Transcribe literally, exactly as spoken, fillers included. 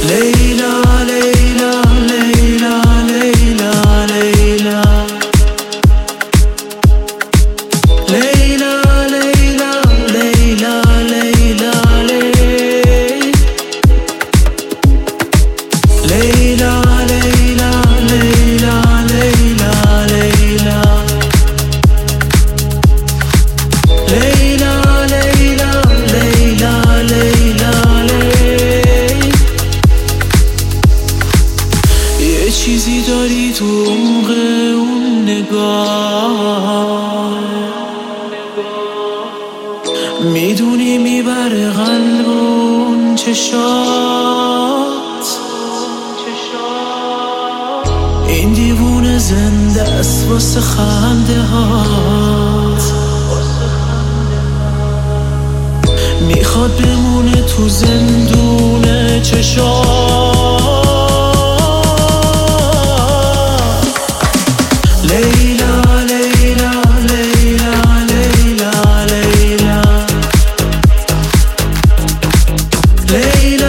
لیلا لیلا لیلا لیلا لیلا لیلا لیلا لیلا لیلا لیلا لیلا لیلا لیلا لیلا لیلا لیلا لیلا لیلا یه چیزی داری تو عمق اون نگاه، میدونی میبره قلب اون چشات. این دیوونه زنده است واسه خنده هات، میخواد بمونه تو زندون چشات. لیلا لیلا لیلا لیلا لیلا لیلا